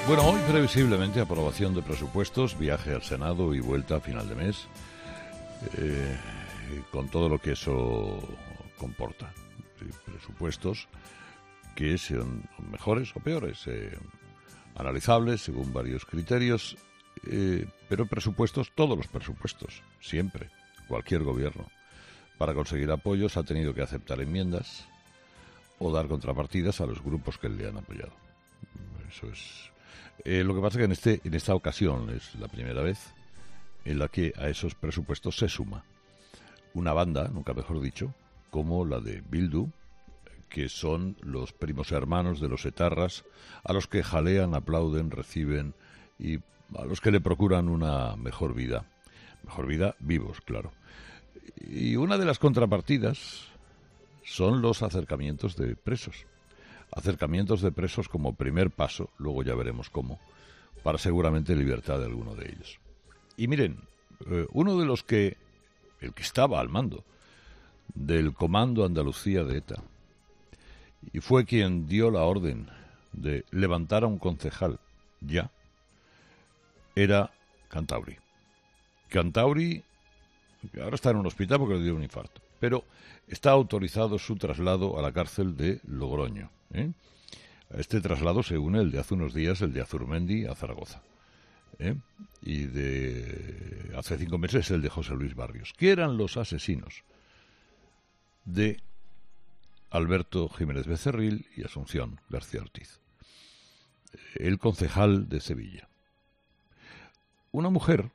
Bueno, hoy previsiblemente aprobación de presupuestos, viaje al Senado y vuelta a final de mes, con todo lo que eso comporta. Presupuestos que sean mejores o peores, analizables según varios criterios, pero presupuestos, todos los presupuestos, siempre, cualquier gobierno, para conseguir apoyos ha tenido que aceptar enmiendas o dar contrapartidas a los grupos que le han apoyado. Eso es. Lo que pasa es que en esta ocasión es la primera vez en la que a esos presupuestos se suma una banda, nunca mejor dicho, como la de Bildu, que son los primos hermanos de los etarras, a los que jalean, aplauden, reciben y a los que le procuran una mejor vida vivos, claro. Y una de las contrapartidas son los acercamientos de presos. Acercamientos de presos como primer paso, luego ya veremos cómo, para seguramente libertad de alguno de ellos. Y miren, uno de los el que estaba al mando del Comando Andalucía de ETA, y fue quien dio la orden de levantar a un concejal ya, era Cantauri. Cantauri, que ahora está en un hospital porque le dio un infarto, pero está autorizado su traslado a la cárcel de Logroño. A este traslado se une el de hace unos días, el de Azurmendi a Zaragoza. Y de hace 5 meses el de José Luis Barrios, que eran los asesinos de Alberto Jiménez Becerril y Asunción García Ortiz, el concejal de Sevilla. Una mujer,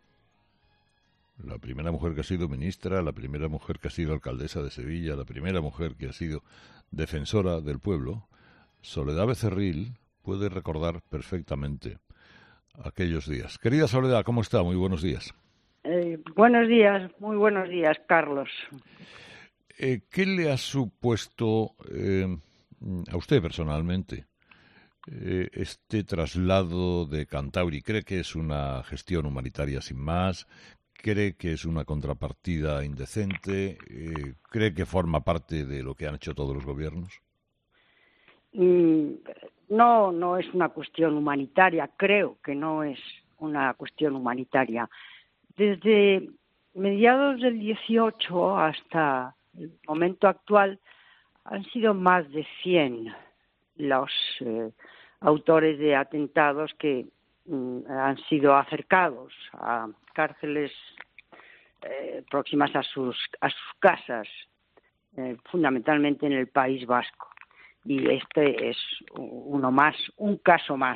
la primera mujer que ha sido ministra, la primera mujer que ha sido alcaldesa de Sevilla, la primera mujer que ha sido defensora del pueblo, Soledad Becerril, puede recordar perfectamente aquellos días. Querida Soledad, ¿cómo está? Muy buenos días. Buenos días, muy buenos días, Carlos. ¿Qué le ha supuesto a usted personalmente este traslado de Cantauri? ¿Cree que es una gestión humanitaria sin más? ¿Cree que es una contrapartida indecente? ¿Cree que forma parte de lo que han hecho todos los gobiernos? No es una cuestión humanitaria, creo que no es una cuestión humanitaria. Desde mediados del 18 hasta el momento actual han sido más de 100 los autores de atentados que han sido acercados a cárceles próximas a sus casas, fundamentalmente en el País Vasco. Y este es un caso más.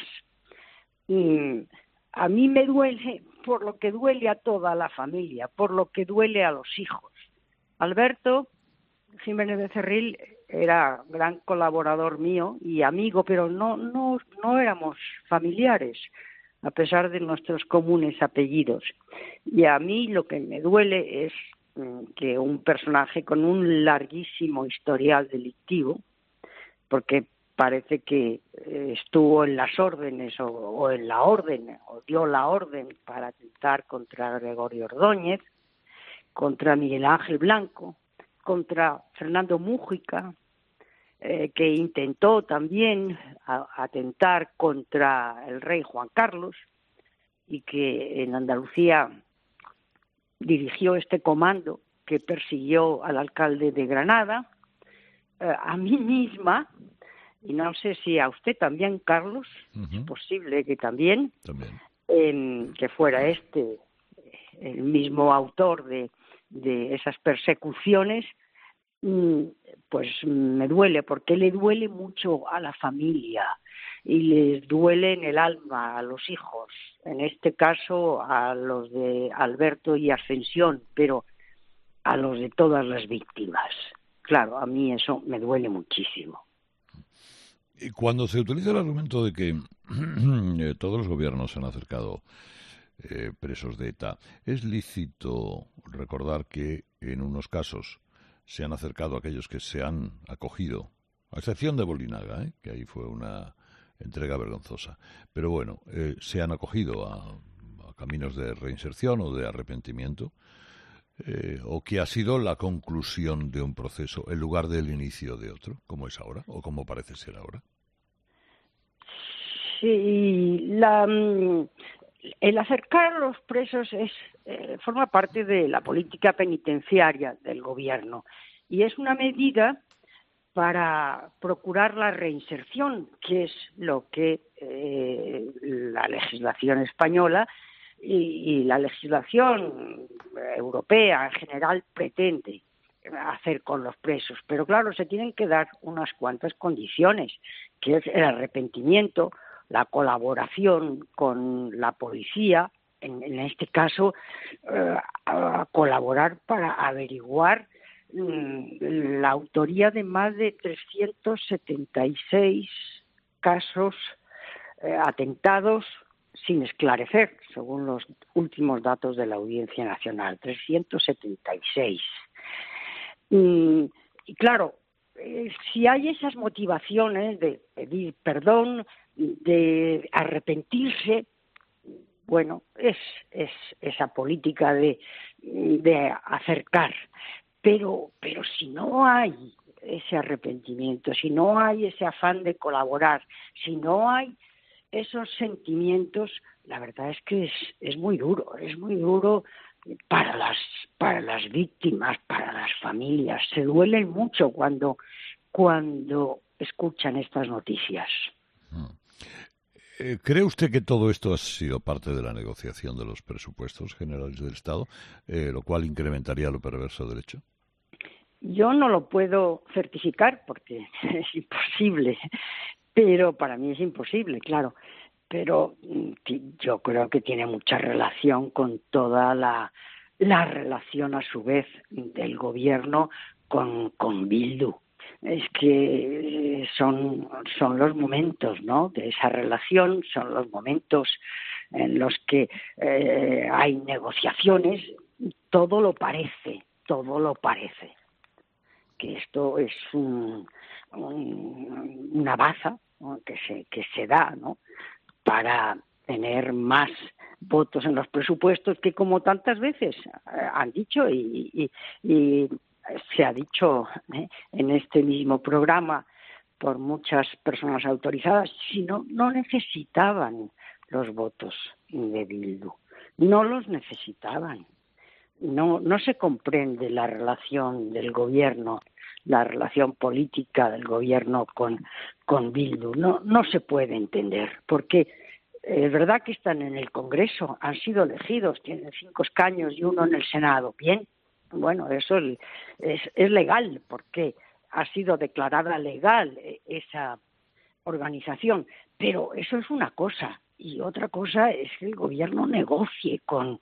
A mí me duele por lo que duele a toda la familia, por lo que duele a los hijos. Alberto Jiménez Becerril era gran colaborador mío y amigo, pero no éramos familiares, a pesar de nuestros comunes apellidos. Y a mí lo que me duele es que un personaje con un larguísimo historial delictivo, porque parece que estuvo en las órdenes o en la orden, o dio la orden para atentar contra Gregorio Ordóñez, contra Miguel Ángel Blanco, contra Fernando Mújica, que intentó también atentar contra el rey Juan Carlos y que en Andalucía dirigió este comando que persiguió al alcalde de Granada, a mí misma, y no sé si a usted también, Carlos, es posible que también. Que fuera el mismo autor de esas persecuciones, pues me duele, porque le duele mucho a la familia y les duele en el alma a los hijos, en este caso a los de Alberto y Ascensión, pero a los de todas las víctimas. Claro, a mí eso me duele muchísimo. Y cuando se utiliza el argumento de que todos los gobiernos se han acercado presos de ETA, es lícito recordar que en unos casos se han acercado a aquellos que se han acogido, a excepción de Bolinaga, que ahí fue una entrega vergonzosa, pero bueno, se han acogido a caminos de reinserción o de arrepentimiento, o que ha sido la conclusión de un proceso en lugar del inicio de otro, como es ahora, o como parece ser ahora. sí, el acercar a los presos forma parte de la política penitenciaria del gobierno y es una medida para procurar la reinserción, que es lo que la legislación española y la legislación europea en general pretende hacer con los presos. Pero claro, se tienen que dar unas cuantas condiciones, que es el arrepentimiento, la colaboración con la policía, en este caso, a colaborar para averiguar la autoría de más de 376 casos, atentados sin esclarecer, según los últimos datos de la Audiencia Nacional, 376. Y claro, si hay esas motivaciones de pedir perdón, de arrepentirse, bueno, es esa política de acercar. Pero si no hay ese arrepentimiento, si no hay ese afán de colaborar, si no hay esos sentimientos, la verdad es que es muy duro para las víctimas, para las familias. Se duelen mucho cuando escuchan estas noticias. ¿Cree usted que todo esto ha sido parte de la negociación de los presupuestos generales del Estado, lo cual incrementaría lo perverso del hecho? Yo no lo puedo certificar porque es imposible, pero para mí es imposible, claro. Pero yo creo que tiene mucha relación con toda la relación a su vez del gobierno con Bildu. Es que son los momentos, ¿no?, de esa relación, son los momentos en los que hay negociaciones, todo lo parece. Que esto es una baza, ¿no?, que se da, ¿no?, para tener más votos en los presupuestos, que como tantas veces han dicho y se ha dicho en este mismo programa por muchas personas autorizadas, sino no necesitaban los votos de Bildu, no los necesitaban. No se comprende la relación del gobierno, la relación política del gobierno con Bildu. No se puede entender, porque es verdad que están en el Congreso, han sido elegidos, tienen 5 escaños y 1 en el Senado. Bien, bueno, eso es legal, porque ha sido declarada legal esa organización, pero eso es una cosa, y otra cosa es que el gobierno negocie con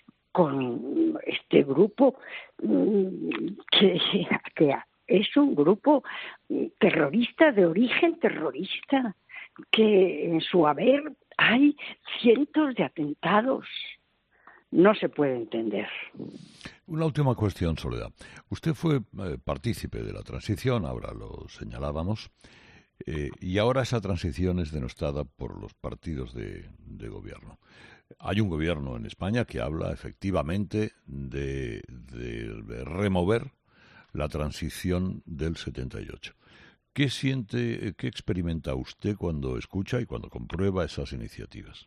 este grupo que es un grupo terrorista, de origen terrorista, que en su haber hay cientos de atentados. No se puede entender. Una última cuestión, Soledad. Usted fue partícipe de la transición, ahora lo señalábamos, y ahora esa transición es denostada por los partidos de gobierno. Hay un gobierno en España que habla efectivamente de remover la transición del 78. ¿Qué siente, qué experimenta usted cuando escucha y cuando comprueba esas iniciativas?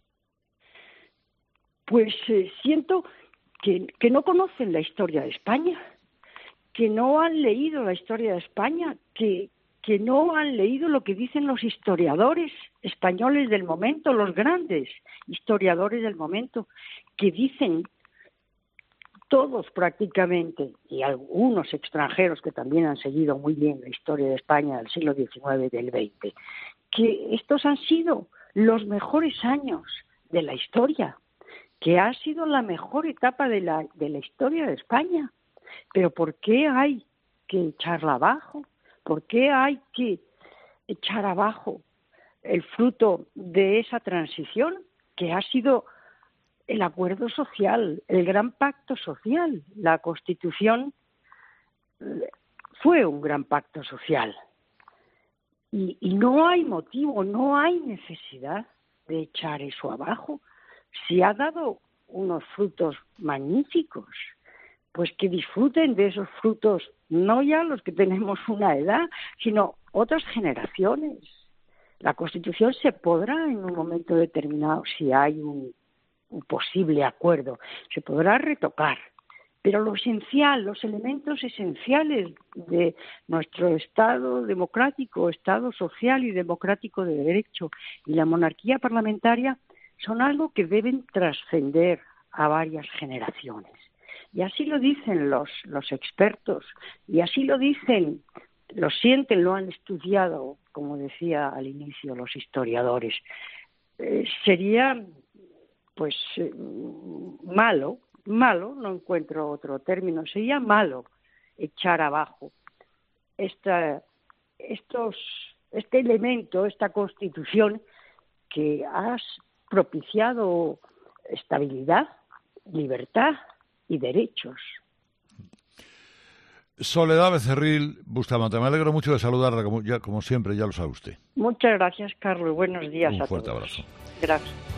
Pues siento que no conocen la historia de España, que no han leído la historia de España, que no han leído lo que dicen los historiadores españoles del momento, los grandes historiadores del momento, que dicen todos prácticamente, y algunos extranjeros que también han seguido muy bien la historia de España del siglo XIX y del XX, que estos han sido los mejores años de la historia, que ha sido la mejor etapa de la historia de España. Pero ¿por qué hay que echarla abajo? ¿Por qué hay que echar abajo el fruto de esa transición que ha sido el acuerdo social, el gran pacto social? La Constitución fue un gran pacto social. Y no hay motivo, no hay necesidad de echar eso abajo. Si ha dado unos frutos magníficos, pues que disfruten de esos frutos, no ya los que tenemos una edad, sino otras generaciones. La Constitución se podrá en un momento determinado, si hay un posible acuerdo, se podrá retocar. Pero lo esencial, los elementos esenciales de nuestro Estado democrático, Estado social y democrático de derecho y la monarquía parlamentaria son algo que deben trascender a varias generaciones. Y así lo dicen los expertos, y así lo dicen, lo sienten, lo han estudiado, como decía al inicio, los historiadores. Sería, pues, malo, no encuentro otro término, sería malo echar abajo este elemento, esta Constitución que has propiciado estabilidad, libertad y derechos. Soledad Becerril Bustamante, me alegro mucho de saludarla, como siempre, ya lo sabe usted. Muchas gracias, Carlos. Buenos días a todos. Un fuerte abrazo. Gracias.